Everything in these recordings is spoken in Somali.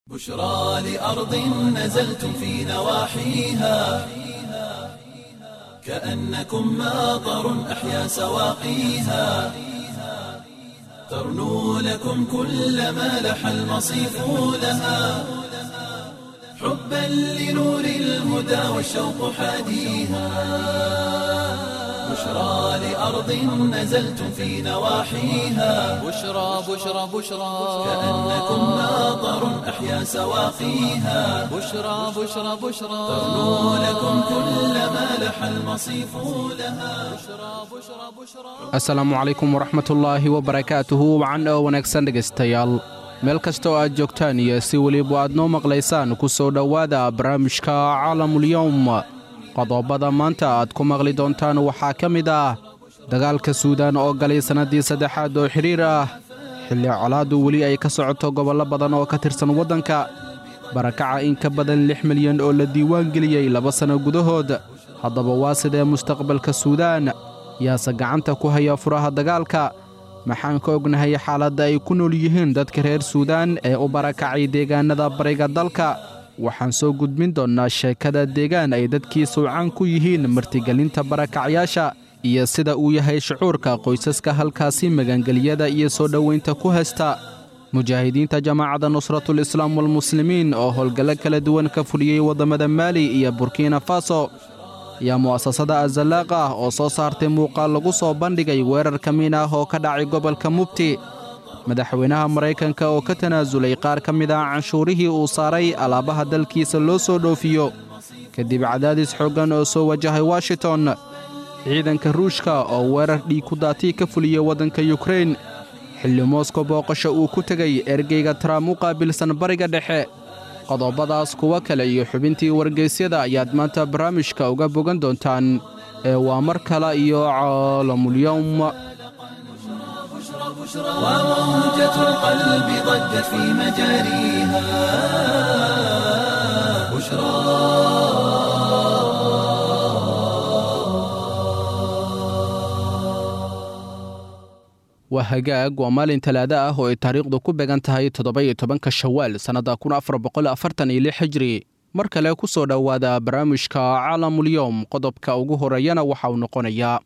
بشرى لأرض نزلتم في نواحيها كأنكم ماطر أحيا سواقيها ترنو لكم كل ما لح المصيف لها حبا لنور الهدى والشوق حاديها بشرى لأرض نزلتم في نواحيها بشرى كأنكم ماطر أحيا سواقيها بشرى ترنو لكم كل ما لح المصيف لها asalaamu calaykum waraxmatullaahi wabarakaatuhu wacan oo wanaagsan dhegaystayaal meel kasta oo aad joogtaan iyo si weliba aad noo maqlaysaan ku soo dhowaada barnaamijka caalamulyowm qodobada maanta aad ku maqli doontaan waxaa ka mid ah dagaalka suudaan oo galay sannaddii saddexaad oo xidhiir ah xilli colaaddu weli ay ka socoto gobollo badan oo ka tirsan waddanka barakaca in ka badan 6 milyan oo la diiwaan geliyey 2 sanno gudahood haddaba waa sidee mustaqbalka suudaan yaase gacanta ku haya furaha dagaalka maxaan ka ognahay xaaladda ay ku nool yihiin dadka reer suudaan ee u barakacay deegaannada bariga dalka waxaan soo gudbin doonnaa sheekada deegaan ay dadkii suucaan ku yihiin martigelinta barakacyaasha iyo sida uu yahay shucuurka qoysaska halkaasi magangeliyada iyo soo dhowaynta ku haysta mujaahidiinta jamaacadda nusratul islaam walmuslimiin oo howlgallo kala duwan ka fuliyey waddamada maali iyo burkina faso ayaa mu'asasada azallaaqa ah oo soo saartay muuqaal lagu soo bandhigay weerar ka miin ah oo ka dhacay gobolka mubti madaxweynaha maraykanka oo ka tanaasulay qaar ka mid ah canshuurihii uu saaray alaabaha dalkiisa loo soo dhoofiyo kadib cadaadis xooggan oo soo wajahay washington ciidanka ruushka oo weerar dhiig ku daatii ka fuliyey waddanka yukrain xilli mooskow booqasho uu ku tegay ergeyga taraam u qaabilsan bariga dhexe qodobadaas kuwa kale iyo xubintii wargeysyada ayaad maanta barnaamijka uga bogan doontaan ee waa mar kale iyo caalamulyowm وموجة القلب ضجت في مجاريها waa hagaag waa maalin talaado ah oo ay taariikhdu ku beegan tahay 17 shawaal sannadda 1446 hijri mar kale ku soo dhowaada barnaamijka caalamulyowm qodobka ugu horeeyana waxa uu noqonayaa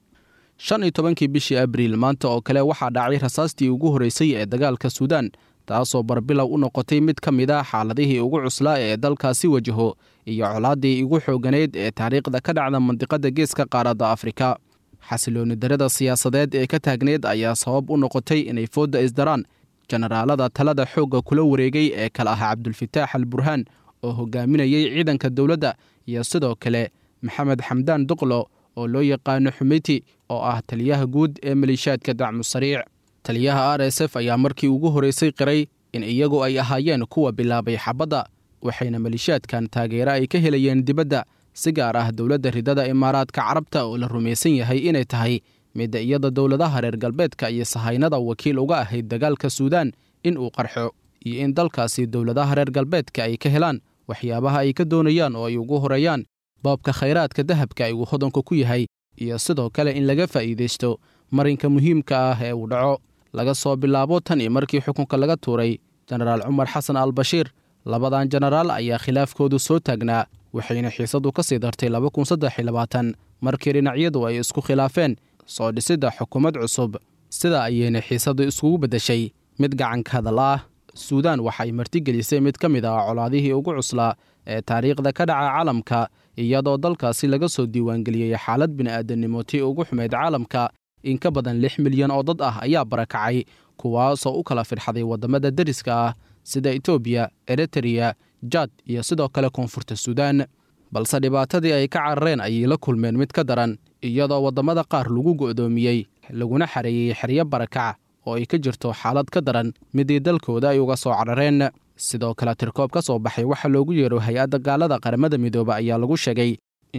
15 bishii abriil maanta oo kale waxaa dhacay rasaastii ugu horeysay ee dagaalka suudaan taasoo barbilow u noqotay mid ka mid ah xaaladihii ugu cuslaa ee dalkaasi wajaho iyo colaaddii ugu xooganeyd ee taariikhda ka dhacda mandiqadda geeska qaaradda afrika xasilooni darada siyaasadeed ee ka taagneed ayaa sabab u noqotay inay foodda isdaraan jenaraalada talada xoogga kula wareegay ee kala ahaa cabdulfataax al burhaan oo hogaaminayay ciidanka dowladda iyo sidoo kale maxamed xamdaan duqlo oo loo yaqaano xumeyti oo ah taliyaha guud ee maleeshiyaadka dacmu sariic taliyaha r s f ayaa markii ugu horeysay qiray in iyagu ay ahaayeen kuwa bilaabay xabadda waxayna maleeshiyaadkan taageero ay ka helayeen dibadda si gaar ah dowladda ridada imaaraadka carabta oo la rumaysan yahay inay tahay midda iyada dowladaha reer galbeedka iyo sahaynada wakiil uga ahayd dagaalka suudaan in uu qarxo iyo in dalkaasi dowladaha reer galbeedka ay ka helaan waxyaabaha ay ka doonayaan oo ay ugu horeeyaan boobka khayraadka dahabka uu hodanku ku yahay iyo sidoo kale in laga faa'iidaysto marinka muhiimka ah ee uu dhaco laga soo bilaabo tan iyo markii xukunka laga tuuray jenaraal cumar xasan al bashiir labadan jenaraal ayaa khilaafkoodu soo taagnaa waxayna xiisadu ka sii dartay 2023 markii dhinacyadu ay isku khilaafeen soo dhisidda xukuumad cusub sida ayayna xiisadu iskugu beddeshay mid gacanka hadal ah suudaan waxay martigelisay mid ka mid ah colaadihii ugu cuslaa ee taariikhda ka dhaca caalamka iyadoo dalkaasi laga soo diiwaangeliyey xaalad bini'aadannimo tii ugu xumeyd caalamka in ka badan 6 milyan oo dad ah ayaa barakacay kuwaasoo u kala firxaday waddamada deriska ah sida etoobiya eritreya jaad iyo sidoo kale koonfurta suudaan balse dhibaatadii ay ka carareen ayay la kulmeen mid ka daran iyadoo waddamada qaar lagu go'doomiyey laguna xareeyey xeryo barakac oo ay ka jirto xaalad ka daran midii dalkooda ay uga soo carareen sidoo kale tirkoob ka soo baxay waxaa loogu yeero hay-adda gaalada qaramada midooba ayaa lagu sheegay in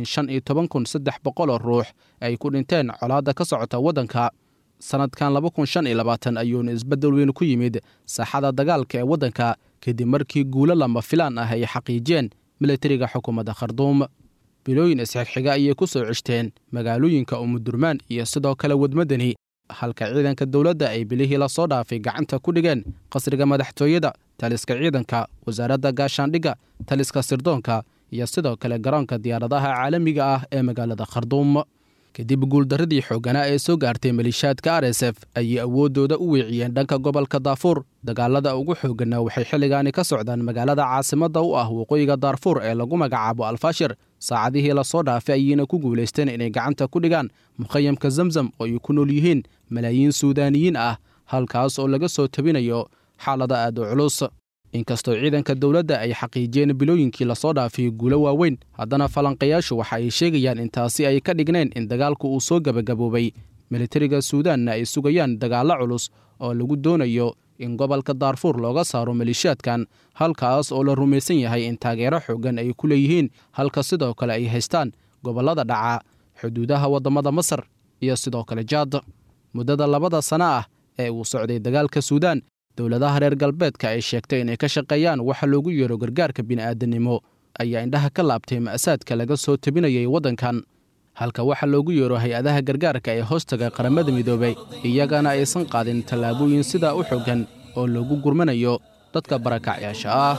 15,300 oo ruux ay ku dhinteen colaadda ka socota waddanka sannadkan 2025 ayuuna isbeddel weyn ku yimid saaxada dagaalka ee waddanka kadib markii guulo lama filaan ah ay xaqiijiyeen milatariga xukuumadda kharduum bilooyin isxigxiga ayay ku soo ceshteen magaalooyinka umudurmaan iyo sidoo kale wadmadani halka ciidanka dowladda ay bilihii la soo dhaafay gacanta ku dhigeen qasriga madaxtooyada, taliska ciidanka, wasaaradda gaashaandhigga, taliska sirdoonka iyo sidoo kale garoonka diyaaradaha caalamiga ah ee magaalada Khartoum. kadib guuldaradii xoogganaa ee soo gaartay maleeshiyaadka RSF ayay awooddooda u weeciyeen dhanka gobolka Darfur. dagaalada ugu xoogganaa waxay xilligaani ka socdaan magaalada caasimadda u ah waqooyiga Darfur ee lagu magacaabo Al-Fashir. saacadihii la soo dhaafay ayayna ku guulaysteen inay gacanta ku dhigaan mukhayamka Zamzam oo ay ku nool yihiin malaayiin Suudaaniyiin ah, halkaas oo laga soo tabinayo xaalada aad u culus. inkastoo ciidanka dowladda ay xaqiijiyeen bilooyinkii la soo dhaafay guulo waaweyn, haddana falanqayaashu waxa ay sheegayaan intaasi ay ka dhigneen in dagaalku uu soo gabagaboobay. militariga Suudaanna ay sugayaan dagaallo culus oo lagu doonayo in gobolka Darfur looga saaro maleeshiyaadkan, halkaas oo la rumaysan yahay in taageero xooggan ay ku leeyihiin, halka sidoo kale ay haystaan gobollada dhaca xuduudaha waddamada Masar iyo sidoo kale Jaad. muddada 2 sano ah ee uu socday dagaalka Suudaan, dowladaha reer galbeedka ay sheegtay inay ka shaqeeyaan waxa loogu yeero gargaarka bini'aadanimo ayaa indhaha ka laabtay ma'saadka laga soo tabinayay waddankan, halka waxa loogu yeero hay-adaha gargaarka ee hoostaga qaramada midoobay iyagana aysan qaadin tallaabooyin sidaa u xooggan oo loogu gurmanayo dadka barakacyaasha ah.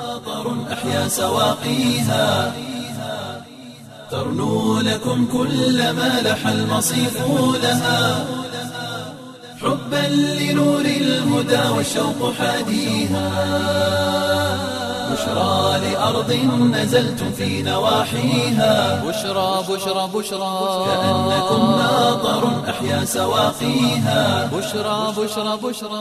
ترنو لكم كل ما لح المصيف لها حبا لنور الهدى والشوق حاديها بشرى لأرض نزلتم في نواحيها بشرى بشرى بشرى كأنكم ناظر أحيا سواقيها بشرى بشرى بشرى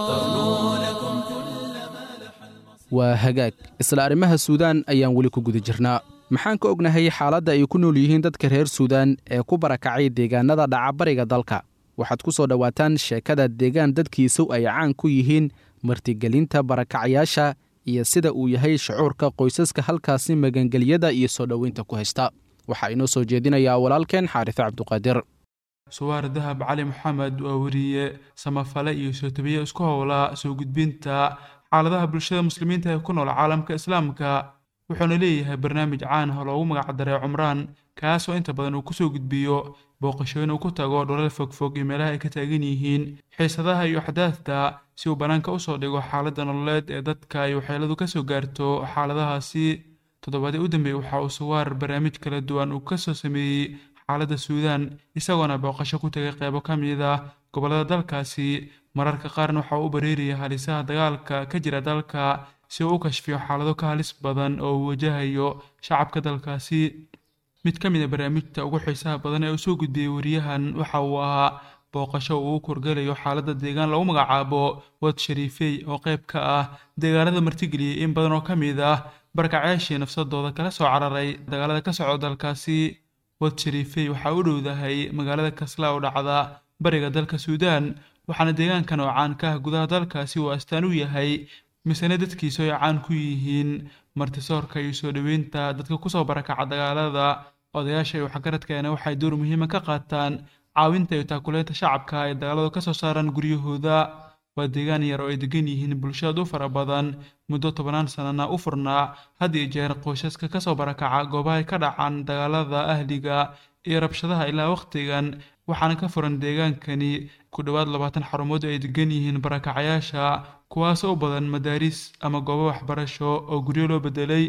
waa hagaag isla arrimaha Suudaan ayaan weli ku guda jirnaa. maxaan ka ognahay xaaladda ay ku nool yihiin dadka reer Suudaan ee ku barakacay deegaanada dhaca bariga dalka? waxaad ku soo dhawaataan sheekada deegaan dadkiisu ay caan ku yihiin martigelinta barakacyaasha iyo sida uu yahay shucuurka qoysaska halkaasi magangeliyada iyo soo dhoweynta ku haysta. waxaa inoo soo jeedinayaa walaalkeen Xaarife Cabduqaadir. suwaar dahab cali maxamed waa wariye samafale iyo soo tabiye isku howla soo gudbinta xaaladaha bulshada muslimiinta ee ku nool caalamka islaamka. wuxuuna leeyahay barnaamij caan ah oo loogu magac daray Cumraan, kaasoo inta badan uu ku soo gudbiyo booqashooyin uu ku tago dholal fogfog iyo meelaha ay ka taagan yihiin xiisadaha iyo axdaafta si uu banaanka u soo dhigo xaaladda nololeed ee dadka ay waxyeeladu ka soo gaarto xaaladahaasi. toddobaadii u dambeeyay waxa uu suwaar barnaamij kala duwan uu ka soo sameeyey xaaladda Suudaan, isagoona booqasho ku tagay qaybo ka mid ah gobollada dalkaasi. mararka qaarna waxa uu u bareeriyay halisaha dagaalka ka jira dalka si uu u kashfiyo xaalado ka halis badan oo uu wajahayo shacabka dalkaasi. mid ka mid ah barnaamijta ugu xiisaha badan ee uu soo gudbiyey wariyahan waxa uu ahaa booqasho uu ku korgalayo xaaladda deegaan lagu magacaabo Wad Shariifey oo qayb ka ah deegaanada martigeliyay in badan oo ka mid ah barakacyaashii nafsadooda kala soo cararay dagaalada ka socda dalkaasi. Wad Shariifey waxa uu dhowdahay magaalada Kasla oo dhacda bariga dalka Suudaan, waxaana deegaankan oo caan ka ah gudaha dalkaasi uu astaan u yahay misana dadkiisu ay caan ku yihiin martisoorka iyo soo dhoweynta dadka ku soo barakaca dagaalada. odayaasha iyo waxgaradkeena waxay door muhiim ah ka qaataan caawinta iyo taakuleynta shacabka ay dagaaladu ka soo saaraan guryahooda. waa deegaan yar oo ay degan yihiin bulshada u fara badan muddo 10 sanana u furnaa had iyo jeer qoysaska ka soo barakaca goobaha ka dhacaan dagaalada ahliga iyo rabshadaha ilaa waqtigan. waxaana ka furan deegaankani ku dhawaad 20 xarumood ay degan yihiin barakacayaasha, kuwaas oo badan madaaris ama goobo waxbarasho oo guryo loo bedelay.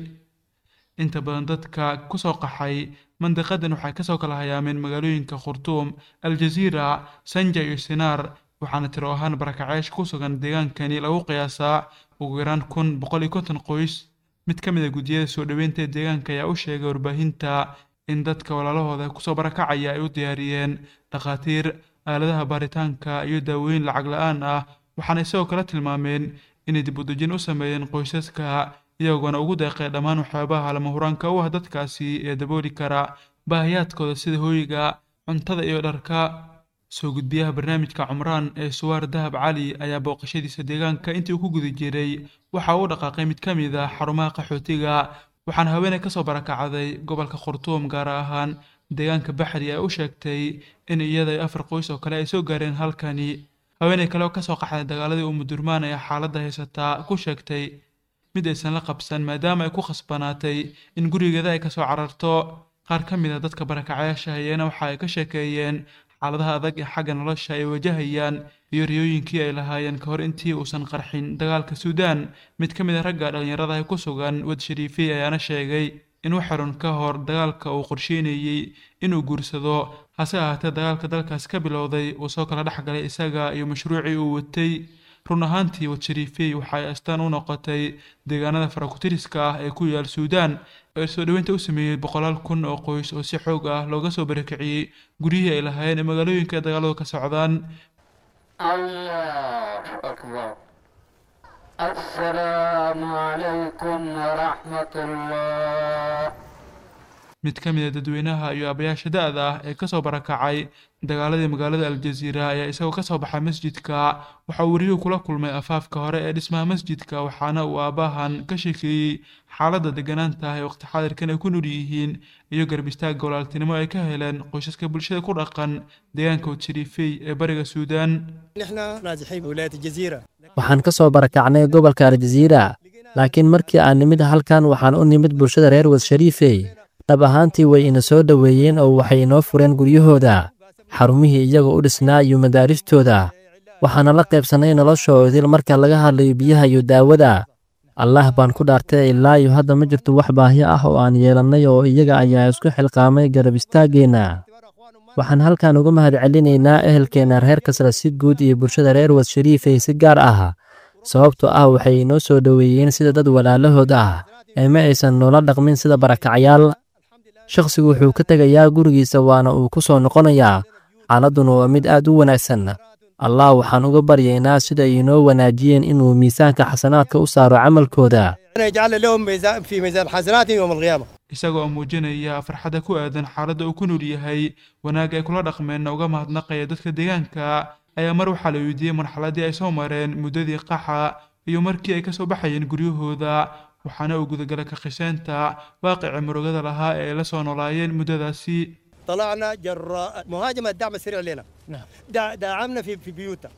inta badan dadka ku soo qaxay mandiqadan waxay ka soo kala hayaameen magaalooyinka Khartoum, Al-Jazeera, Sanja iyo Sinaar, waxaana tiro ahaan barakacayaasha ku sugan deegaankani lagu qiyaasaa ugu yaraan 150 qoys. mid ka mid ah gudiyada soo dhoweynta deegaanka ayaa u sheegay warbaahinta in dadka walaalahooda ku soo barakacaya ay u diyaariyeen dhaqaatiir, aaladaha baaritaanka iyo daawooyin lacag la'aan ah. waxaana sidoo kale tilmaameen inay dib u dejin u sameeyeen qoysaska iyagoona ugu deeqay dhammaan waxyaabaha lama huraanka u ah dadkaasi ee dabooli kara baahiyaadkooda sida hooyga, cuntada iyo dharka. soo gudbiyaha barnaamijka Cumraan ee suwaar dahab cali ayaa booqashadiisa deegaanka intii uu ku guda jiray waxa uu dhaqaaqay mid ka mid ah xarumaha qaxootiga, waxaana haweeney ka soo barakacday gobolka Khartoum gaar ahaan deegaanka Baxri ay u sheegtay in iyada iyo 4 qoys oo kale ay soo gaareen halkani. haweeney kale oo ka soo qaxday dagaaladii Umudurmaan ee xaaladda haysata ku sheegtay mid aysan la qabsan maadaama ay ku khasbanaatay in gurigeeda ay ka soo cararto. qaar ka mid ah dadka barakacayaasha ayana waxa ay ka sheekeeyeen xaaladaha adag ee xagga nolosha ay wajahayaan iyo riyooyinkii ay lahaayeen ka hor intii uusan qarxin dagaalka suudaan. mid ka mid a ragga dhallinyarada ee ku sugan wad shariifey ayaana sheegay in wax xarun ka hor dagaalka uu qorsheynayey inuu guursado, hase ahaatee dagaalka dalkaas ka bilowday uu soo kala dhex galay isaga iyo mashruucii uu watay. run ahaantii wad shariifey waxay astaan u noqotay deegaanada farakutiriska ah ee ku yaal suudaan ee soo dhoweynta u sameeyey 100,000 kun oo qoys oo si xoog ah looga soo barakiciyey guryihii ay lahaayeen ee magaalooyinka ay dagaaladu ka socdaan. الله أكبر. السلام عليكم ورحمة الله. mid ka mid a dadweynaha iyo abayaasha da'da ah ee kasoo barakacay dagaaladii magaalada aljaziira ayaa isagoo kasoo baxay masjidka waxa uu wariyuhu kula kulmay afaafka hore ee dhismaha masjidka, waxaana uu aabbahan ka sheekeeyey xaaladda degganaanta ee waqti xaadirkan ay ku nool yihiin iyo garab istaagga walaaltinimo ay ka heleen qoysaska bulshada ku dhaqan deegaanka wad shariifey ee bariga suudaan. waxaan ka soo barakacnay gobolka aljaziira, laakiin markii aan nimid halkan waxaan u nimid bulshada reer wad shariifey. dhab ahaantii way ina soo dhoweeyeen oo waxay inoo fureen guryahooda, xarumihii iyaga u dhisnaa iyo madaaristooda. waxaana la qaybsannay noloshoodil marka laga hadlayo biyaha iyo daawada. allaah baan ku dhaartay ilaa iyo hadda ma jirto wax baahiyo ah oo aan yeelannay oo iyaga ayaa isku xilqaamay garab istaaggeenna. waxaan halkan uga mahadcelinaynaa ehelkeenna reer kasra si guud iyo bulshada reer wad shariifey si gaar ah, sababtoo ah waxay inoo soo dhoweeyeen sida dad walaalahood ah ee ma aysan noola dhaqmin sida barakacyaal. shakhsigu wuxuu ka tegayaa gurigiisa waana uu ku soo noqonayaa, xaaladduna waa mid aad u wanaagsan. allah waxaan uga baryaynaa sida ay inoo wanaajiyeen inuu miisaanka xasanaadka u saaro camalkooda. isagoo oo muujinaya farxadda ku aadan xaaladda uu ku nool yahay wanaagga ay kula dhaqmeenna uga mahadnaqaya dadka deegaanka ayaa mar waxaa la weydiiyey marxaladdii ay soo mareen muddadii qaxa iyo markii ay ka soo baxayeen guryahooda, waxaana uu gudagalay ka qisheynta waaqicii murugada lahaa ee ay la soo noolaayeen muddadaasi. طلعنا جراء مهاجمة الدعم السريع لنا دعمنا في بيوتنا.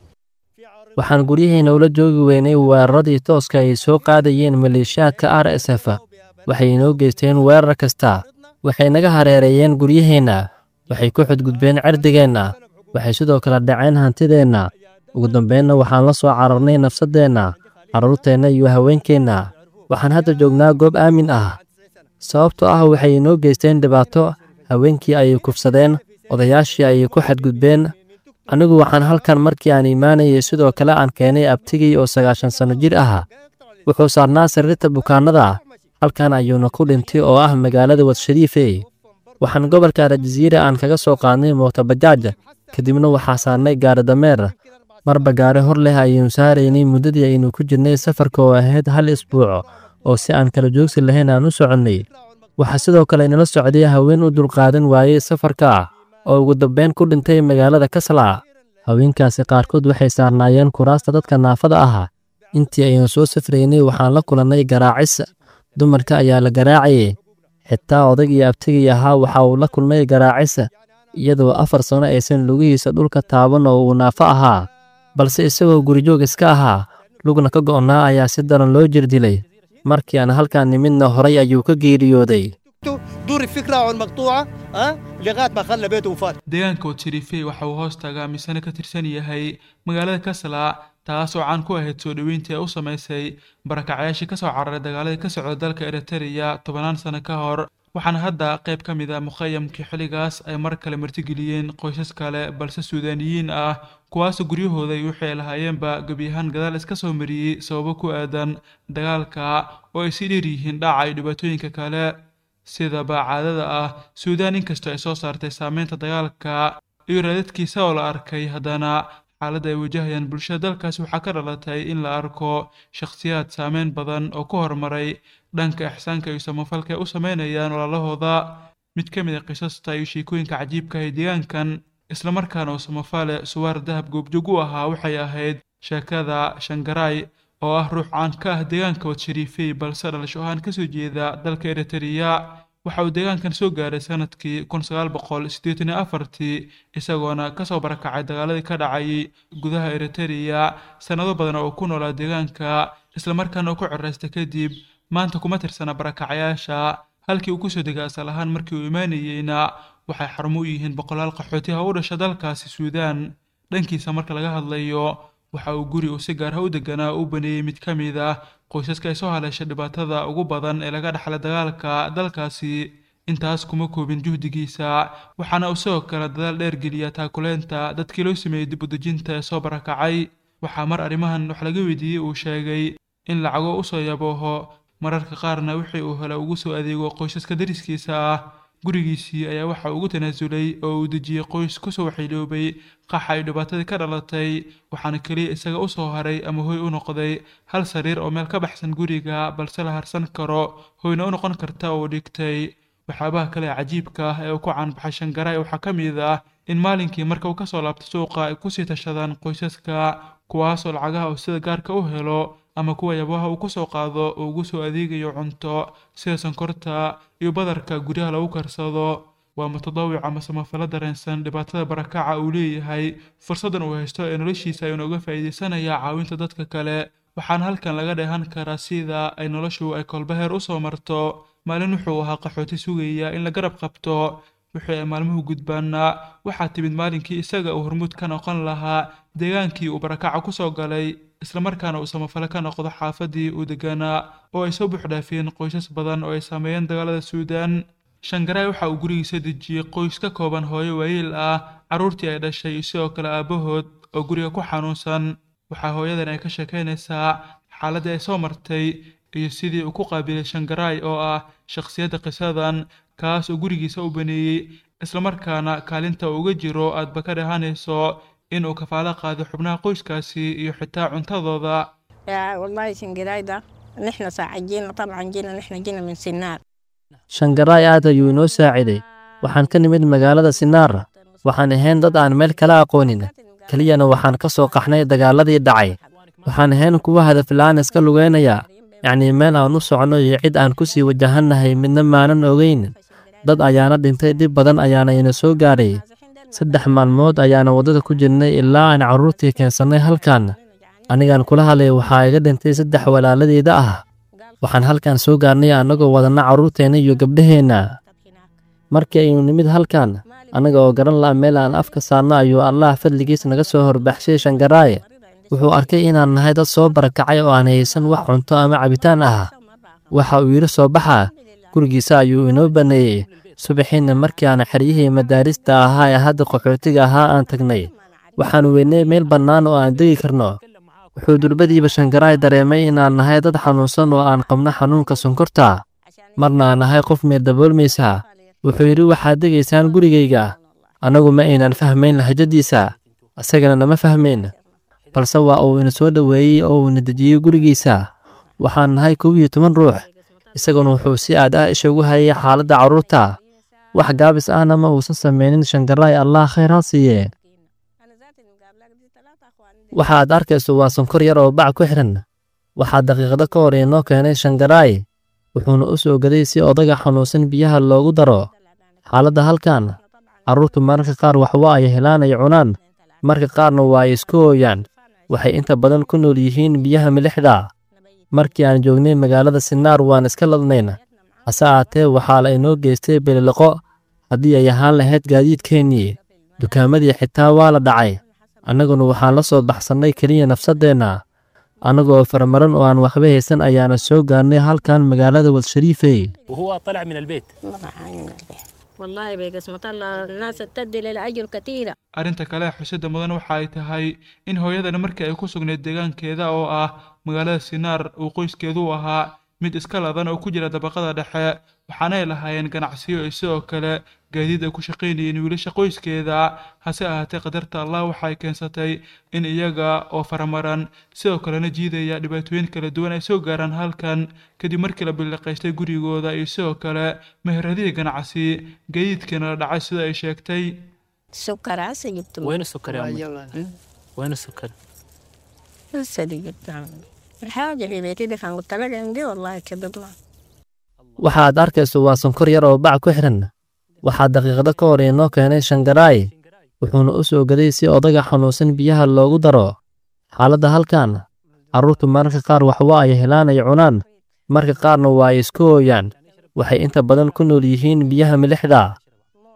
waxaan guryaheena ula joogi weynay weeraradii tooska ay soo qaadayeen maleeshiyaadka RSF. waxay inoo geysteen weerar kasta, waxay naga hareereeyeen guryaheenna, waxay ku xadgudbeen cirdigeenna, waxay sidoo kale dhaceen hantideenna. ugu dambeynna waxaan la soo cararnay nafsadeenna, carruurteenna iyo haweenkeenna. waxaan hadda joognaa goob aamin ah, sababtoo ah waxay inoo geysteen dhibaato. haweenkii ayay kufsadeen, odayaashii ayay ku xadgudbeen. anigu waxaan halkan markii aan imaanayay sidoo kale aan keenay abtigii oo 90 sanno jir ah. wuxuu saarnaa sariirta bukaannada, halkan ayuuna ku dhintay oo ah magaalada wad shariifey. waxaan gobolka aljaziira aan kaga soo qaadnay mootobajaaj, kadibna waxaa saarnay gaari dameer. marba gaari hor leh ayaynu saaraynay muddadii aynu ku jirnay safarka oo ahayd 1 isbuuc oo si aan kala joogsi lahayn aan u soconnay. waxaa sidoo kale inala socday haween u dulqaadan waayey safarka oo ugu dambeyn ku dhintay magaalada kasla. haweenkaasi qaarkood waxay saarnaayeen kuraasta dadka naafada ah. intii aynu soo safraynay waxaan la kulannay garaacis, dumarka ayaa la garaacayay. xitaa odag iyo abtigii ahaa waxa uu la kulmay garaacis, iyadoo 4 sano aysan lugihiisa dhulka taaban oo uu naafo ahaa, balse isagoo gurijoog iska ahaa, lugna ka go'naa ayaa si daran loo jirdilay. markii aan halkan nimidna horay ayuu ka geeriyooday. دور الفكرة عن مقطوعة لغاية ما خلى بيته وفات. deegaanka wad shariifey waxa uu hoos taagaa misana ka tirsan yahay magaalada kasla, taasoo caan ku ahayd soo dhoweyntii ay u samaysay barakacyaashii ka soo cararay dagaaladii ka socda dalka Eritrea 10 sano ka hor. waxaana hadda qayb ka mid ah mukhayamkii xilligaas ay mar kale martigeliyeen qoysas kale balse suudaaniyiin ah, kuwaasoo guryahooda iyo wixii ay lahaayeenba gebi ahaan gadaal iska soo mariyey sababo ku aadan dagaalka oo ay sii dheer yihiin dhaca iyo dhibaatooyinka kale. sidaba caadada ah, suudaan inkastoo ay soo saartay saameynta dagaalka iyo raadadkiisa oo la arkay, haddana xaaladda ay wajahayaan bulshada dalkaasi waxaa ka dhalatay in la arko shakhsiyaad saameyn badan oo ku horumaray dhanka ixsaanka iyo samafalka ay u sameynayaan walaalahooda. mid ka mid a qisasta iyo sheekooyinka cajiibka ah ee deegaankan islamarkaana oo samafale suwaar dahab goobjoog u ahaa waxay ahayd sheekada Shangaray oo ah ruux caan ka ah deegaanka wad shariifey balse dhalasho ahaan ka soo jeeda dalka Eritrea. waxa uu deegaankan soo gaaray sanadkii 1984 isagoona ka soo barakacay dagaaladii ka dhacay gudaha Eritrea sanado badan oo ku noolaa deegaanka, islamarkaana ku ciraystay kadib. maanta kuma tirsana barakacyaasha, halkii uu ku soo degay asal ahaan markii uu imaanayeyna waxay xarumo u yihiin boqolaal qaxooti ah u dhasha dalkaasi Suudaan. dhankiisa marka laga hadlayo waxa uu guri uu si gaar ah u deganaa u baneeyay mid ka mid ah qoysaska ay soo haleeshay dhibaatada ugu badan ee laga dhaxlay dagaalka dalkaasi. intaas kuma koobin juhdigiisa, waxaana uu sidoo kale dadaal dheer geliya taakuleenta dadkii loo sameeyey dib u dejinta ee soo barakacay. waxaa mar arrimahan wax laga weydiiyey uu sheegay in lacago u soo yabooho mararka qaarna wixii uu helo ugu soo adeego qoysaska dariskiisa ah. gurigiisii ayaa waxa ugu tanaasulay oo uu dejiyey qoys ku soo waxayloobay qaxa ay dhibaatadii ka dhalatay, waxaana keliya isaga u soo haray ama hoy u noqday hal sariir oo meel ka baxsan guriga balse la harsan karo, hoyna u noqon karta oo dhigtay. waxyaabaha kale ee cajiibka ah ee uu ku caanbaxay Shangarai waxaa ka mid ah in maalinkii marka uu ka soo laabto suuqa ay kusii tashadaan qoysaska, kuwaasoo lacagaha uu sida gaarka u helo ama kuwa yabaha uu ku soo qaado oo ugu soo adeegayo cunto sida sonkorta iyo badarka guryaha lagu karsado. waa mutadawwic ama samafalo dareensan dhibaatada barakaca uu leeyahay, fursadan uu haysto ee noloshiisa ayuuna uga faa'iidaysanayaa caawinta dadka kale. waxaana halkan laga dheehan karaa sida ay noloshu ay kolba heer u soo marto. maalin wuxuu ahaa qaxooti sugaya in la garab qabto, wixii ay maalmuhu gudbaana waxaa timid maalinkii isaga uu hormuud ka noqon lahaa deegaankii uu barakaca ku soo galay, islamarkaana uu samafale ka noqdo xaafadii uu deganaa oo ay soo buuxdhaafiyeen qoysas badan oo ay saameeyeen dagaalada Suudaan. Shangarai waxa uu gurigiisa dejiyey qoys ka kooban hooyo waayeel ah, carruurtii ay dhashay iyo sidoo kale aabahood oo guriga ku xanuunsan. waxaa hooyadan ay ka sheekaynaysaa xaaladii ay soo martay iyo sidii uu ku qaabilay Shangarai oo ah shakhsiyadda qisadan, kaas oo gurigiisa u baneeyey islamarkaana kaalinta uga jiro aadba ka dhahanayso in uu kafaalo qaado xubnaha qoyskaasi iyo xitaa cuntadooda. والله Shangarai ده نحن ساعدين طبعا جينا من سنار. Shangarai aad ayuu inoo saaciday. waxaan ka nimid magaalada Sinaar, waxaan ahayn dad aan meel kala aqoonin, keliyana waxaan ka soo qaxnay dagaaladii dhacay. waxaan ahayn kuwa hadaf la'aan iska lugeynaya, yacni meel aan u socono iyo cid aan ku sii wajahannahay midna maanan ogeyn. dad ayaana dhintay, dhib badan ayaana ina soo gaadhay. 3 maalmood ayaana waddada ku jirnay ilaa aan carruurtii keensannay halkan. anigaan kula hadlay waxaa iga dhintay 3 walaaladeeda ah. waxaan halkan soo gaarnay annagoo wadanna carruurteenna iyo gabdhaheenna. markii aynu nimid halkan annaga oo garan la'a meel aan afka saarno ayuu allah fadligiis naga soo horbaxshay Shangarai. wuxuu arkay inaan nahay dad soo barakacay oo aan haysan wax cunto ama cabitaan ah. waxa uu yidhi soo baxa, gurigiisa ayuu inoo baneeyey. subaxiina markii aan xeryihii madaarista ahaa ee hadda qaxootiga ahaa aan tagnay, waxaan weynay meel bannaan oo aan degi karno. wuxuu durbadiiba Shangarai dareemay inaan nahay dad xanuunsan oo aan qabno xanuunka sonkorta, marna aan nahay qof meel daboolmaysa. wuxuu yidhi waxaad degaysaan gurigayga. annagu ma aynan fahmayn lahjadiisa, isagana nama fahmayn, balse waa uu ina soo dhoweeyey oo uu ina dejiyey gurigiisa. waxaan nahay 11 ruux, isaguna wuxuu si aad ah isha ugu hayay xaaladda carruurta. wax gaabis ahna ma uusan samaynin Shangarai, allah khayr ha siiye. waxaad arkayso waa sonkor yar oo bac ku xiran. waxaa daqiiqado ka hor inoo keenay Shangarai, wuxuuna u soo gaday si odaga xanuunsan biyaha loogu daro. xaaladda halkan carruurtu mararka qaar waxba ay helaan ay cunaan, marka qaarna waa ay isku ooyaan. waxay inta badan ku nool yihiin biyaha milixda. markii aan joognay magaalada Sinaar waan iska ladnayn, hase ahaatee waxaa la inoo geystay biliqo. haddii ay ahaan lahayd gaadiidkeennii, dukaamadii xitaa waa la dhacay. annaguna waxaan la soo baxsannay keliya nafsadeenna. annagoo farmaran oo aan waxba haysan ayaana soo gaarnay halkan magaalada Walshariifey. وهو طلع من البيت. والله بقسمة الله الناس تدي للأجر كثيرة. arrinta kale xusidda mudan waxa ay tahay in hooyadana markii ay ku sugnayd deegaankeeda oo ah magaalada Sinaar uu qoyskeedu ahaa mid iska ladan oo ku jira dabaqada dhexe, waxaana ay lahaayeen ganacsiyo iyo sidoo kale gaadiid ay ku shaqaynayeen wiilasha qoyskeeda. hase ahaatee qadarta allah waxay keensatay in iyaga oo faramaran sidoo kalena jiidaya dhibaatooyin kala duwan ay soo gaaraan halkan kadib markii la biliqaystay gurigooda iyo sidoo kale meheradihii ganacsi, gaadiidkiina la dhacay sida ay sheegtay. سكر عسى جبت وين السكر يا أمي؟ وين السكر؟ لسه دي جبتها. الحاجة في بيتي دي كان قلت لك عندي والله كذبنا. waxaad arkayso waa sonkor yar oo bac ku xiran. waxaa daqiiqado ka hor inoo keenay Shangarai, wuxuuna u soo gaday si odaga xanuunsan biyaha loogu daro. xaaladda halkan carruurtu mararka qaar waxba ay helaan ay cunaan, marka qaarna waa ay isku ooyaan. waxay inta badan ku nool yihiin biyaha milixda.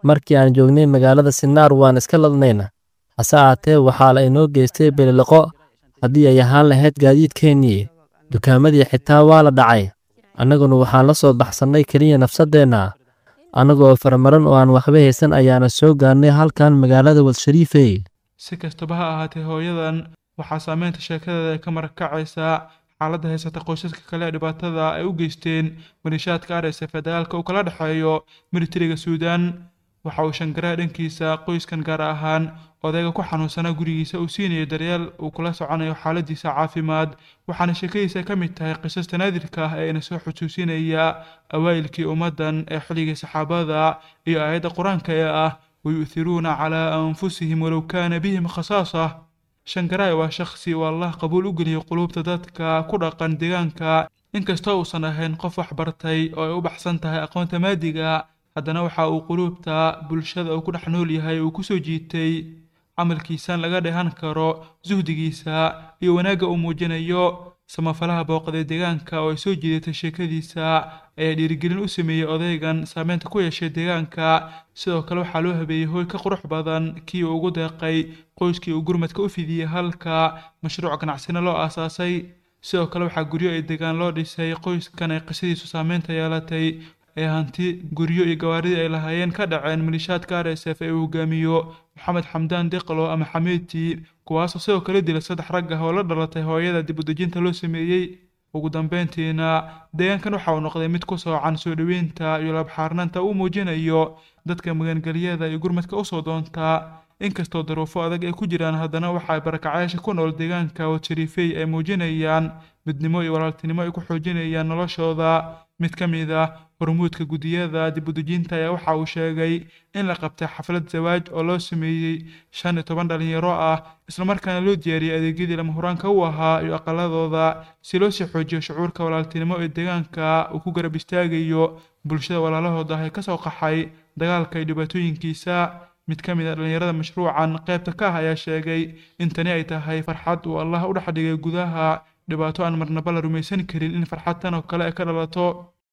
markii aan joognay magaalada Sinaar waan iska ladnayna hase ahaatee waxaa la inoo geystay biliqo haddii ay ahaan lahayd gaadiidkeennii dukaamadii xitaa waa la dhacay annaguna waxaan la soo baxsannay keliya nafsadeenna annagoo farmaran oo aan waxba haysan ayaana soo gaarnay halkan magaalada Wadshariifey. si kastaba ha ahaatee hooyadan waxaa saameynta sheekadeeda ka marakacaysaa xaaladda haysata qoysaska kale ee dhibaatada ay u geysteen maleeshiyaadka RSF ee dagaalka uu kala dhexeeyo militariga Suudaan. waxa uu Shangaraa dhankiisa qoyskan gaar ahaan odayga ku xanuunsanaa gurigiisa uu siinayo daryeel uu kula soconayo xaaladiisa caafimaad, waxaana sheekadiisa ka mid tahay qisasta naadirka ah ee ina soo xusuusinaya awaa'ilkii ummaddan ee xilligii saxaabada iyo aayadda qur-aanka ee ah wayu'thiruuna calaa anfusihim walow kaana bihim khasaasa. Shangaraa waa shakhsi uu Allah qabuul u geliyay quluubta dadka ku dhaqan deegaanka, inkastoo uusan ahayn qof wax bartay oo ay u baxsan tahay aqoonta maadiga, haddana waxa uu quluubta bulshada uu ku dhex nool yahay uu ku soo jiitay camalkiisan laga dheehan karo suhdigiisa iyo wanaagga uu muujinayo. samafalaha booqday deegaanka oo ay soo jiidatay sheekadiisa ayaa dhiirigelin u sameeyey odaygan saameynta ku yeeshay deegaanka. sidoo kale waxaa loo habeeyey hooy ka qurux badan kii uu ugu deeqay qoyskii uu gurmadka u fidiyey halka mashruuc ganacsina loo aasaasay. sidoo kale waxaa guryo ay deegaan loo dhisay qoyskan ay qisadiisu saameynta yeelatay ee hanti guryo iyo gawaaridii ay lahaayeen ka dhaceen maleeshiyaadka RSF ee uu hogaamiyo Maxamed Xamdaan Diqlo ama Xamiiti, kuwaasoo sidoo kale dilay 3 rag ah oo la dhalatay hooyada dib u dejinta loo sameeyey. ugu dambeyntiina deegaankan waxa uu noqday mid ku soocan soo dhaweynta iyo labxaarnaanta uu muujinayo dadka magangaliyada iyo gurmadka u soo doonta. inkastoo daruufo adag ay ku jiraan, haddana waxa ay barakacayaasha ku nool deegaanka Wadshariifey ay muujinayaan midnimo iyo walaaltinimo ay ku xoojinayaan noloshooda. mid ka mid ah hormuudka gudiyada dib u dejinta ayaa waxa uu sheegay in la qabtay xaflad zawaaj oo loo sameeyey 15 dhalinyaro ah, isla markaana loo diyaariyey adeegyadii lama huraanka u ahaa iyo aqaladooda si loo sii xoojiyo shucuurka walaaltinimo ee deegaanka uu ku garab istaagayo bulshada walaalahooda ah ee ka soo qaxay dagaalka iyo dhibaatooyinkiisa. mid ka mid ah dhalinyarada mashruucan qaybta ka ah ayaa sheegay in tani ay tahay farxad uu Allah u dhex dhigay gudaha dhibaato aan marnaba la rumaysan karin in farxad tan oo kale ay ka dhalato.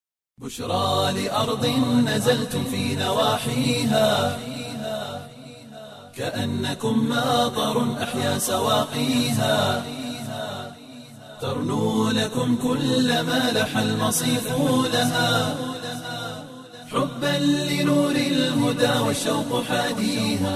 بشرى لأرض نزلتم في نواحيها كأنكم ماطر أحيا سواقيها ترنو لكم كل ما لح المصيف لها حبا لنور الهدى والشوق حاديها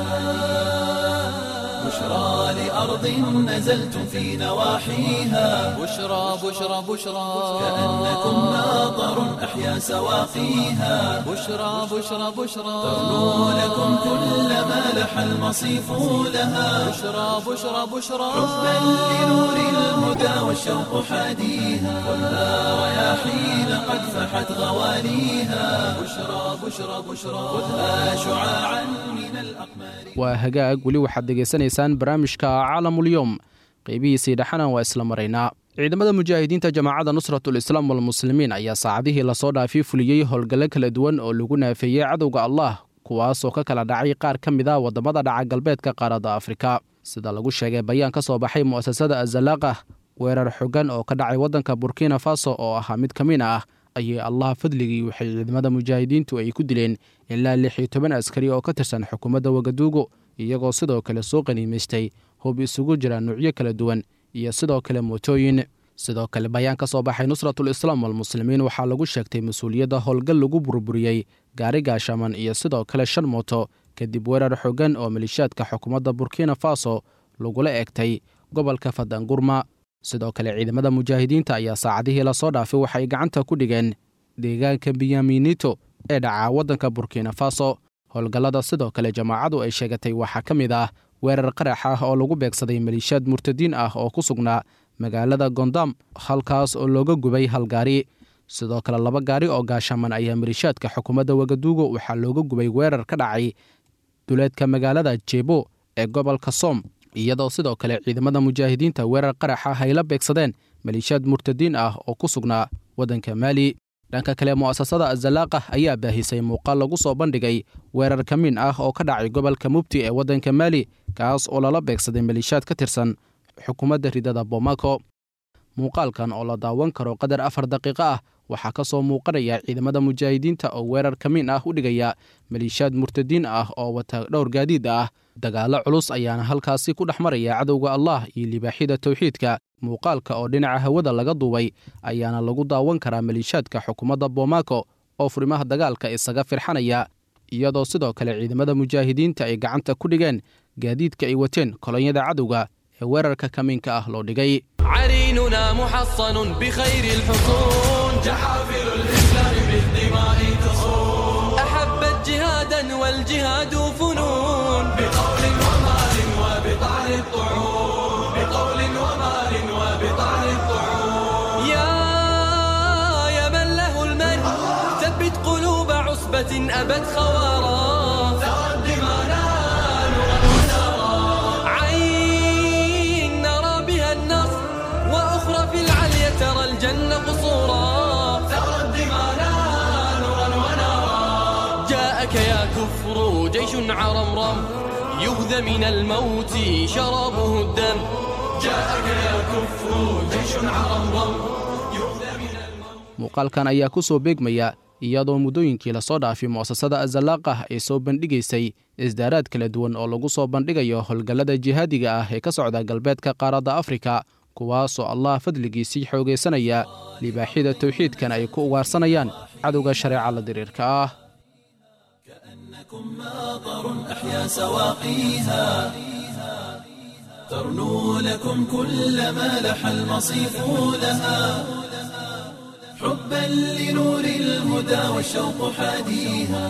بشرى لأرض نزلتم في نواحيها بشرى بشرى بشرى كأنكم ماطر أحيا سواقيها بشرى بشرى بشرى ترنو لكم كل ما لح المصيف لها بشرى بشرى بشرى حبا لنور الهدى والشوق حاديها كلها رياحين قد فحت غواليها بشرى بشرى بشرى خذها شعاعا من الأقمار. waa hagaag weli waxaad degeysanaysaan barnaamijka caalamulyoom qeybihiisii dhexana waa isla maraynaa. ciidamada mujaahidiinta jamaacadda nusratul islaam walmuslimiin ayaa saacadihii lasoo dhaafay fuliyey howlgallo kala duwan oo lagu naafeeyey cadowga Allah, kuwaasoo ka kala dhacay qaar ka mid ah waddamada dhaca galbeedka qaaradda Afrika. sida lagu sheegay bayaan ka soo baxay mu'asasada Azalaaqah, weerar xogan oo ka dhacay waddanka Burkina Faso oo ahaa mid ka mid ah ayay Allah fadligii waxay ciidamada mujaahidiintu ay ku dileen ilaa 16 askari oo ka tirsan xukuumadda Wagadugu, iyagoo sidoo kale soo qaniimaystay hub isugu jira nuucyo kala duwan iyo sidoo kale mootooyin. sidoo kale bayaan ka soo baxay nusratul islaam walmuslimiin waxaa lagu sheegtay mas-uuliyadda howlgal lagu burburiyey gaari gaashaman iyo sidoo kale 5 mooto kadib weerar xogan oo maleeshiyaadka xukuumadda Burkina Faso lagula eegtay gobolka Fadangurma. sidoo kale ciidamada mujaahidiinta ayaa saacadihii la soo dhaafay waxay gacanta ku dhigeen deegaanka Biyaminito ee dhaca waddanka Burkina Faso. howlgallada sidoo kale jamaacadu ay sheegatay waxaa ka mid ah weerar qarax ah oo lagu beegsaday maleeshiyaad murtadiin ah oo ku sugnaa magaalada Gondam, halkaas oo looga gubay hal gaari. sidoo kale 2 gaari oo gaashaman ayaa maleeshiyaadka xukuumadda Wagadugu waxaa looga gubay weerar ka dhacay duleedka magaalada Jebo ee gobolka Som, iyadoo sidoo kale ciidamada mujaahidiinta weerar qarax ah ay la beegsadeen maleeshiyaad murtadiin ah oo ku sugnaa waddanka Mali. dhanka kale mu'asasada Azalaaqah ayaa baahisay muuqaal lagu soo bandhigay weerar ka mid ah oo ka dhacay gobolka Mubti ee waddanka Mali, kaas oo lala beegsaday maleeshiyaad ka tirsan xukuumadda ridada Bamako. muuqaalkan oo la daawan karo qadar 4 daqiiqo ah waxaa ka soo muuqanaya ciidamada mujaahidiinta oo weerar kamiin ah u dhigaya maliishaad murtadiin ah oo wata dhowr gaadiid ah. dagaallo culus ayaana halkaasi ku dhex maraya cadowga allah iyo libaaxyada tawxiidka. muuqaalka oo dhinaca hawada laga duubay ayaana lagu daawan karaa maliishaadka xukuumadda bomaako oo furimaha dagaalka isaga firxanaya, iyadoo sidoo kale ciidamada mujaahidiinta ay gacanta ku dhigeen gaadiidka ay wateen kolonyada cadowga ee weerarka kamiinka ah loo dhigay. عريننا محصن بخير الحصون جحافل الإسلام بالدماء تصون أحبت جهادا والجهاد فنون بقول ومال وبطعن الطعون بقول ومال وبطعن الطعون يا من له المن ثبت قلوب عصبة أبت خوارا تقدمنا نورا ونارا عين نرى بها النصر وأخرى في العليا ترى الجنة قصورا تقدمنا نورا ونارا جاءك يا كفر جيش عرمرم يغذى من الموت شرابه الدم جاءك يا كفر جيش عرمرم يغذى من الموت. muuqaalkan ayaa ku soo beegmaya iyadoo muddooyinkii lasoo dhaafay mu'asasada azalaaqah ay soo bandhigaysay isdaaraad kala duwan oo lagu soo bandhigayo howlgallada jihaadiga ah ee ka socda galbeedka qaaradda afrika, kuwaasoo allah fadligiisii xoogaysanaya libaaxyada tawxiidkan ay ku ugaarsanayaan cadowga shareeca la diriirka ah. ماطر أحيا سواقيها ترنو لكم كل ما لح المصيف لها حبا لنور الهدى والشوق حاديها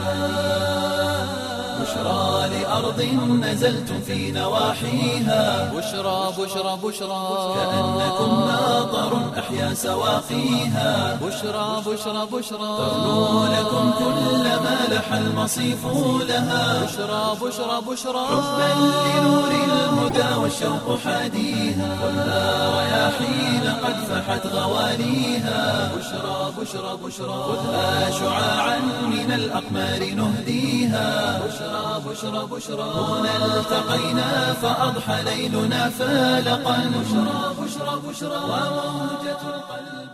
بشرى لأرض نزلتم في نواحيها بشرى بشرى بشرى كأنكم ماطر أحيا سواقيها بشرى بشرى بشرى ترنو لكم كل ما لح المصيف لها بشرى بشرى بشرى حبا لنور الهدى والشوق حاديها خذها رياحين قد فحت غواليها بشرى بشرى بشرى خذها شعاعا من الأقمار نهديها بشرى بشرى بشرى هنا التقينا فأضحى ليلنا فالقا بشرى بشرى بشرى وموجة القلب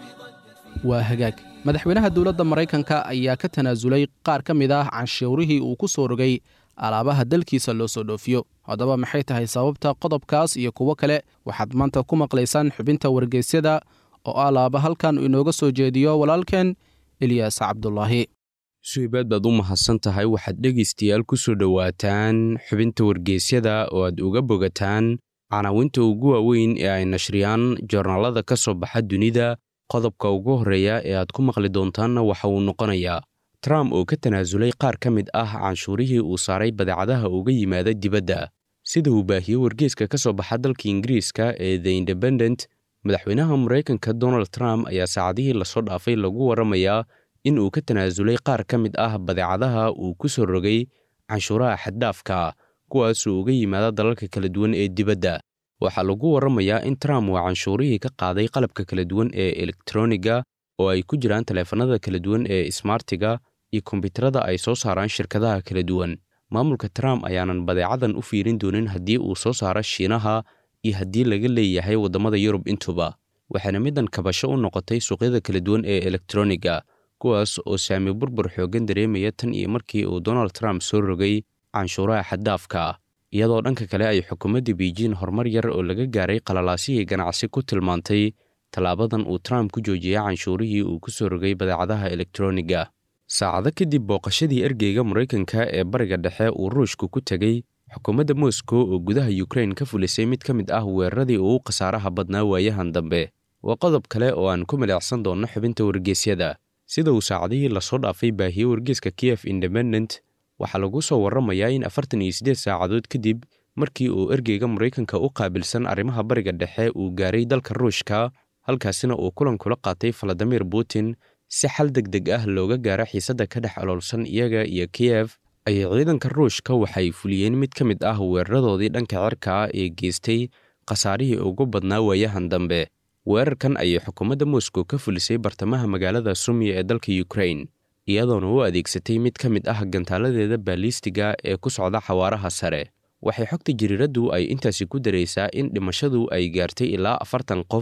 waa hagaag madaxweynaha dowladda maraykanka ayaa ka tanaasulay qaar ka mid ah canshuurihii uu ku soo rogay alaabaha dalkiisa loo soo dhoofiyo. haddaba maxay tahay sababta qodobkaas iyo kuwo kale waxaad maanta ku maqlaysaan xubinta wargeysyada oo alaaba halkan inooga soo jeediyo walaalkeen Ilyaas Cabdulaahi. suibaad baad u mahadsan tahay. waxaad dhegaystayaal ku soo dhowaataan xubinta wargeysyada oo aad uga bogataan canaawinta ugu waaweyn ee ay nashriyaan joornaalada ka soo baxa dunida. qodobka ugu horreeya ee aad ku maqli doontaanna waxa uu noqonayaa Trump oo ka tanaasulay qaar ka mid ah canshuurihii uu saaray badeecadaha uga yimaada dibadda. sida uu baahiyey wargeyska ka soo baxa dalka Ingiriiska ee The Independent, madaxweynaha Maraykanka Donald Trump ayaa saacadihii lasoo dhaafay lagu waramayaa in uu ka tanaasulay qaar ka mid ah badeecadaha uu ku soo rogay canshuuraha xad-dhaafka, kuwaasoo uga yimaada dalalka kala duwan ee dibadda. waxaa lagu waramayaa in Trump uu canshuurihii ka qaaday qalabka kala duwan ee elektarooniga oo ay ku jiraan taleefanada kala duwan ee smartiga iyo kombiyuutarada ay soo saaraan shirkadaha kala duwan. maamulka Trump ayaanan badeecadan u fiirin doonin haddii uu soo saaro Shiinaha iyo haddii laga leeyahay waddamada Yurub intuba. waxaana middan kabasho u noqotay suuqyada kala duwan ee elektarooniga, kuwaas oo saami burbur xooggan dareemaya tan iyo markii uu Donald Trump soo rogay canshuuraha xad-dhaafka, iyadoo dhanka kale ay xukuumadda Beijing horumar yar oo laga gaaray qalalaasihii ganacsi ku tilmaantay tallaabadan uu Trump ku joojiyay canshuurihii uu ku soo rogay badeecadaha elektarooniga. saacado kadib booqashadii ergeyga Maraykanka ee bariga dhexe uu Ruushku ku tegey, xukuumadda Moscow oo gudaha Ukraine ka fulisay mid ka mid ah weeraradii ugu khasaaraha badnaa waayahan dambe. waa qodob kale oo aan ku milicsan doonno xubinta wargeysyada. sida uu saacadihii lasoo dhaafay baahiyey wargeyska Kiev Independent, waxaa lagu soo waramayaa in 48 saacadood kadib markii uu ergeyga Maraykanka u qaabilsan arrimaha bariga dhexe uu gaaray dalka Ruushka, halkaasina uu kulan kula qaatay Vladimir Putin si xal degdeg ah looga gaaro xiisadda ka dhex aloolsan iyaga iyo Kiev. ayay ciidanka Ruushka waxay fuliyeen mid ka mid ah weeraradoodii dhanka cirka ah ee geystay khasaarihii ugu badnaa waayahan dambe. weerarkan ayay xukuumadda Moscow ka fulisay bartamaha magaalada Sumy ee dalka Ukraine, iyadoona u adeegsatay mid ka mid ah gantaaladeeda baalistiga ee ku socda xawaaraha sare. waxay xogta jiriiraddu ay intaasi ku daraysaa in dhimashadu ay gaartay ilaa 40 qof,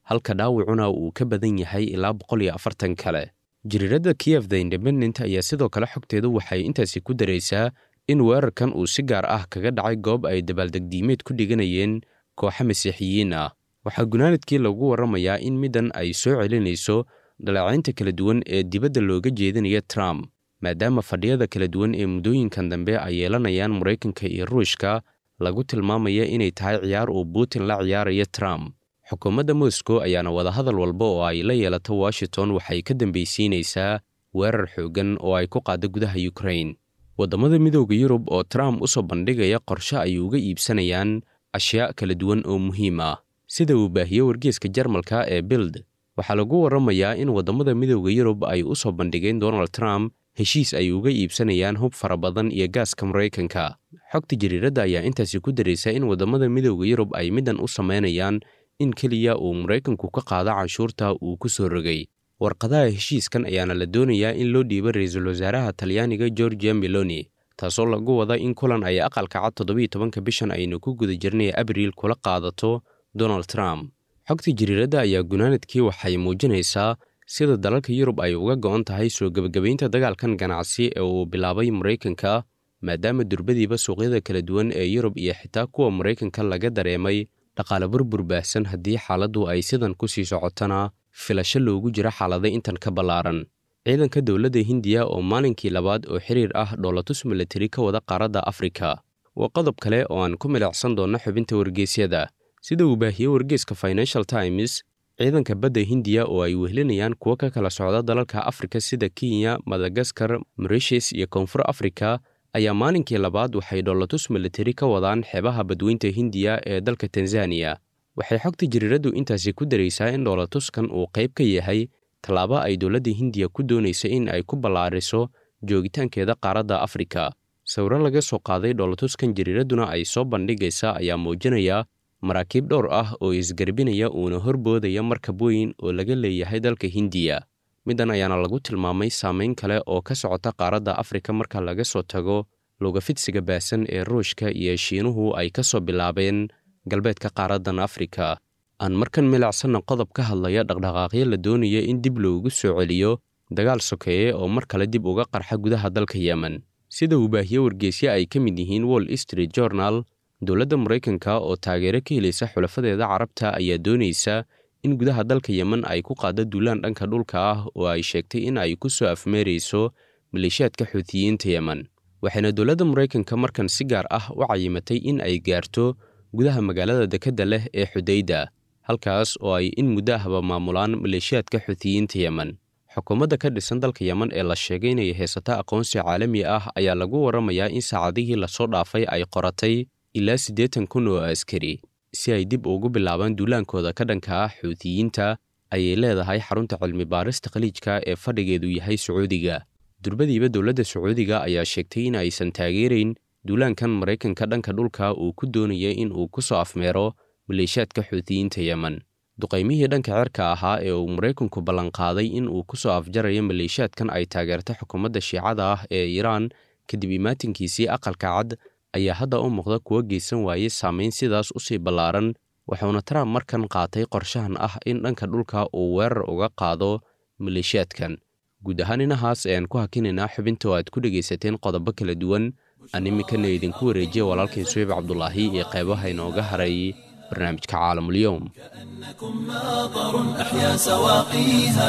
halka dhaawacuna uu ka badan yahay ilaa 140 kale. jariiradda Kiev The Independent ayaa sidoo kale xogteedu waxay intaasi ku daraysaa in weerarkan uu si gaar ah kaga dhacay goob ay dabaaldegdiimeed ku dhiganayeen kooxo masiixiyiin ah. waxaa gunaanadkii lagu warramayaa in middan ay soo celinayso dhaleecaynta kala duwan ee dibadda looga jeedinaya Trump, maadaama fadhiyada kala duwan ee muddooyinkan dambe ay yeelanayaan Maraykanka iyo Ruushka lagu tilmaamaya inay tahay ciyaar uu Putin la ciyaarayo Trump. xukuumadda Moscow ayaana wadahadal walba oo ay la yeelato Washington waxay ka dambaysiinaysaa weerar xooggan oo ay ku qaado gudaha Ukraine. waddamada midowga Yurub oo Trump u soo bandhigaya qorshe ay uga iibsanayaan ashyaa kala duwan oo muhiim ah, sida uu baahiyey wargeyska Jarmalka ee Bild. waxaa lagu warramayaa in waddamada midowga Yurub ay u soo bandhigeen Donald Trump heshiis ay uga iibsanayaan hub fara badan iyo gaaska Maraykanka. xogta jariiradda ayaa intaasi ku daraysa in waddamada midowga Yurub ay middan u sameynayaan in keliya uu Maraykanku ka qaado canshuurta uu ku soo rogay. warqadaha heshiiskan ayaana la doonayaa in loo dhiibo ra'iisul wasaaraha Talyaaniga Giorgia Meloni, taasoo lagu wada in kulan ay aqalka cad 17 bishan aynu ku guda jirnay Abriil kula qaadato Donald Trump. xogta jariiradda ayaa gunaanadkii waxay muujinaysaa sida dalalka Yurub ay uga go'an tahay soo gabagabaynta dagaalkan ganacsi ee uu bilaabay Maraykanka, maadaama durbadiiba suuqyada kala duwan ee Yurub iyo xitaa kuwa Maraykanka laga dareemay dhaqaale burbur baahsan haddii xaaladdu ay sidan ku sii socotana filasho loogu jira xaalada intan ka ballaaran. ciidanka dowladda Hindiya oo maalinkii labaad oo xiriir ah dhoolatus militari ka wada qaaradda Afrika waa qodob kale oo aan ku milicsan doonno xubinta wargeysyada. sida uu baahiyey wargeyska Financial Times, ciidanka badda Hindiya oo ay wehlinayaan kuwa ka kala socda dalalka Afrika sida Kenya, Madagascar, Mauritius iyo Koonfur Afrika ayaa maalinkii labaad waxay dhoolatus militari ka wadaan xeebaha badweynta Hindiya ee dalka Tanzania. waxay xogta jariiraddu intaasi ku daraysaa in dhoolatuskan uu qayb ka yahay tallaabo ay dowladda Hindiya ku doonaysa in ay ku ballaariso joogitaankeeda qaaradda Afrika. sawirro laga soo qaaday dhoolatuskan jariiradduna ay soo bandhigaysa ayaa muujinaya maraakiib dhowr ah oo isgarbinaya uuna horboodaya markab weyn oo laga leeyahay dalka Hindiya. middan ayaana lagu tilmaamay saameyn kale oo ka socota qaaradda Afrika marka laga soo tago lugafidsiga baasan ee Ruushka iyo Shiinuhu ay ka soo bilaabeen galbeedka qaaraddan Afrika. aan markan milacsanna qodob ka hadlaya dhaqdhaqaaqyo la doonaya in dib loogu soo celiyo dagaal sokeeye oo mar kale dib uga qarxa gudaha dalka Yemen. sida uu baahiyey wargeysyo ay ka mid yihiin Wall Street Journal, dowladda Maraykanka oo taageero ka helaysa xulafadeeda Carabta ayaa doonaysa in gudaha dalka Yemen ay ku qaado duulaan dhanka dhulka ah oo ay sheegtay in ay ku soo afmeerayso maleeshiyaadka Xuutiyiinta Yemen. waxayna dowladda Maraykanka markan si gaar ah u cayimatay in ay gaarto gudaha magaalada dekedda leh ee Xudayda, halkaas oo ay in muddo ahba maamulaan maleeshiyaadka Xuutiyiinta Yemen. xukuumadda ka dhisan dalka Yemen ee la sheegay inay haysato aqoonsi caalami ah ayaa lagu warramayaa in saacadihii la soo dhaafay ay qoratay ilaa 80,000 oo askari si ay dib ugu bilaabaan duulaankooda ka dhanka ah Xuutiyiinta, ayay leedahay xarunta cilmi baarista khaliijka ee fadhigeedu yahay Sacuudiga. durbadiiba dowladda Sacuudiga ayaa sheegtay in aysan taageerayn duulaankan Maraykanka dhanka dhulka uu ku doonayay in uu ku soo afmeero maleeshiyaadka Xuutiyiinta Yemen. duqaymihii dhanka cirka ahaa ee uu Maraykanku ballanqaaday in uu ku soo afjarayo maleeshiyaadkan ay taageerta xukuumadda Shiicada ah ee Iiraan kadib imaatinkiisii aqalka cad ayaa hadda u muuqda kuwa geysan waayey saameyn sidaas u sii ballaaran, wuxuuna Trump markan qaatay qorshahan ah in dhanka dhulka uu weerar uga qaado maleeshiyaadkan. guud ahaan inahaas ayaan ku hakinaynaa xubinta oo aad ku dhegaysateen qodobo kala duwan. aan iminkana idinku wareejiya walaalkay Suhayb Cabdulaahi iyo qaybaha inooga haray barnaamijka Caalamul-Yawm. كأنكم ماطر أحيا سواقيها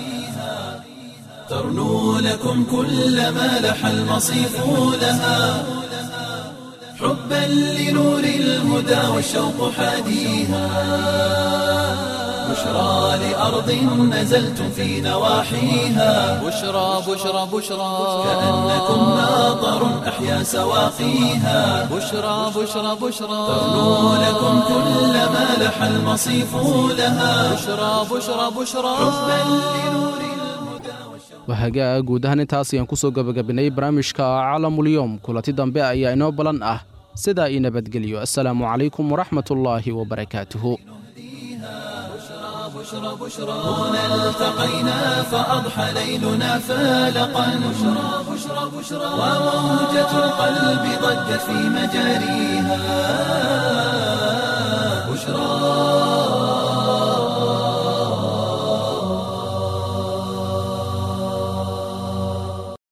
ترنو لكم كل ما لح المصيف لها حبا لنور الهدى والشوق حاديها بشرى لأرض نزلتم في نواحيها بشرى بشرى بشرى كأنكم ماطر أحيا سواقيها بشرى بشرى بشرى ترنو لكم كل ما لح المصيف لها بشرى بشرى بشرى حبا لنور wahagaa guud ahaan intaas ayaan ku soo gabagabinay barnaamijka Caalamul-Yawm. kulanti dambe ayaa inoo balan ah sidaa ii nabadgeliyo. assalaamu calaykum waraxmatullaahi wabarakaatuhu. هنا التقينا فأضحى ليلنا فالقا وموجة القلب ضجت في مجاريها. بشرى.